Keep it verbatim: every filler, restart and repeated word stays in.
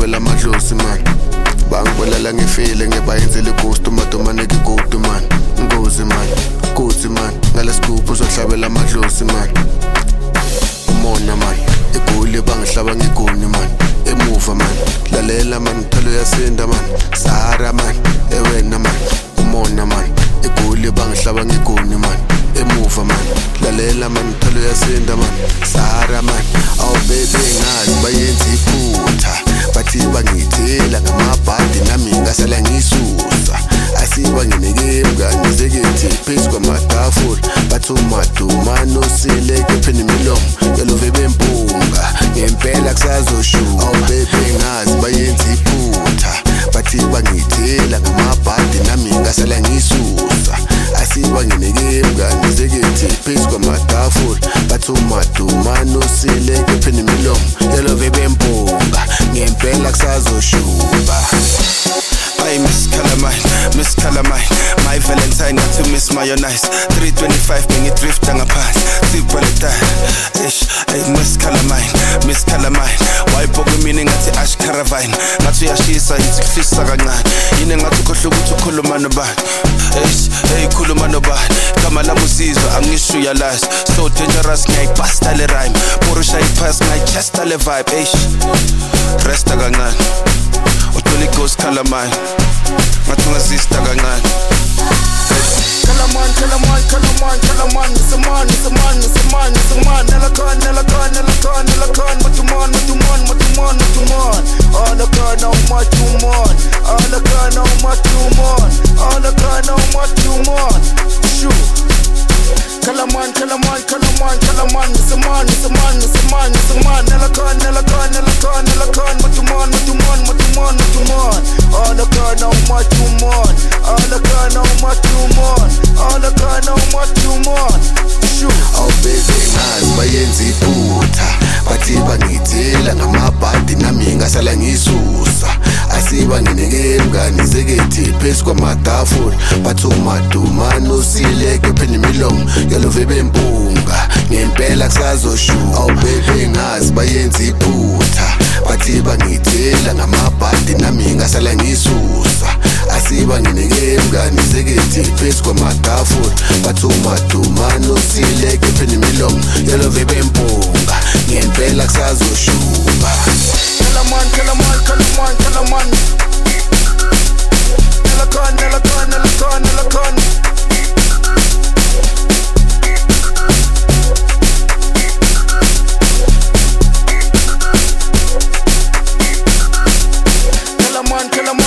hlabela amadlozi man bangibolela ngifile ngebayenzele ighost umadomane ke-gold man ngozi man gozi man ngalesigubhu uzohlabela amadlozi man umona man egoli bangihlaba ngegoni man emuva man lalela man thalo yasinda man Sahara man ewena man umona man egoli bangihlaba ngegoni man emuva man lalela man thalo yasinda man Sahara man aw baby ngazi bayenza iphutha bathi bangithela ngamabhadi nami ngasala ngisusa asiba ngineke mngani zekethi phezu kwamatafula bathi umadumane usileke pheni imilomo yalove bempunga ngempela kusazoshuka aw baby ngazi bayenza iphutha bathi bangithela ngamabhadi nami ngasala ngisusa asiba ngineke mngani zekethi phezu kwamatafula bathi umadumane usileke pheni imilomo yalove bempunga ngempela kusazoshuka. I miss Calamine, miss Calamine. My Valentine got to miss mayonnaise. three twenty-five bengi drift ngaphansi. Sibhaleta. Ish, I miss Calamine, miss Calamine. Why boga mini ngathi ash caravan. Ngathi yashisa ithi fisa kancane. Yini ngathi khohla ukuthi ukhuluma nobani. Ish, hey khuluma nobani. Kama la musizwa angisho realize. So dangerous ngiyayibasta le rhyme. Porusha ipass ngiyachesta le vibe. Ish. Resta kancane. Uthola ighost Calamine ngathi ungazista kancane Calamine, Calamine, Calamine, Calamine, it's a man, it's a man, it's a man, it's a man. Nella con, nella con, nella con, nella con. Matuman, matuman, matuman, matuman. All the con, now matuman. All the con, now matuman. All the con, now matuman. Shoot. Calamine, Calamine, Calamine, Calamine, it's a man, it's a man, it's a man, it's a man. Nella con, nella con, nella con, nella con. Matuman, matuman, matuman, matuman. All the con, now matuman. All the con, now matuman. All the car now matuman. Shoot. Aw baby ngazi bayenza iphutha bathi bangithela ngamabhadi nami ngasala ngisusa asiba ngineke mngani zekethi phezu kwamatafula bathi umadumane usileke pheni imilomo yalove bempunga ngempela kusazoshuka. Aw baby ngazi bayenza iphutha bathi bangithela ngamabhadi nami ngasala ngisusa asiba ngineke mngani zekethi phezu kwamatafula bathi umadumane usileke pheni imilomo yalove bempunga ngempela kusazoshuka. Calamine, Calamine, Calamine, Calamine. Nella con, nella con, nella con, nella con. Calamine, Calamine.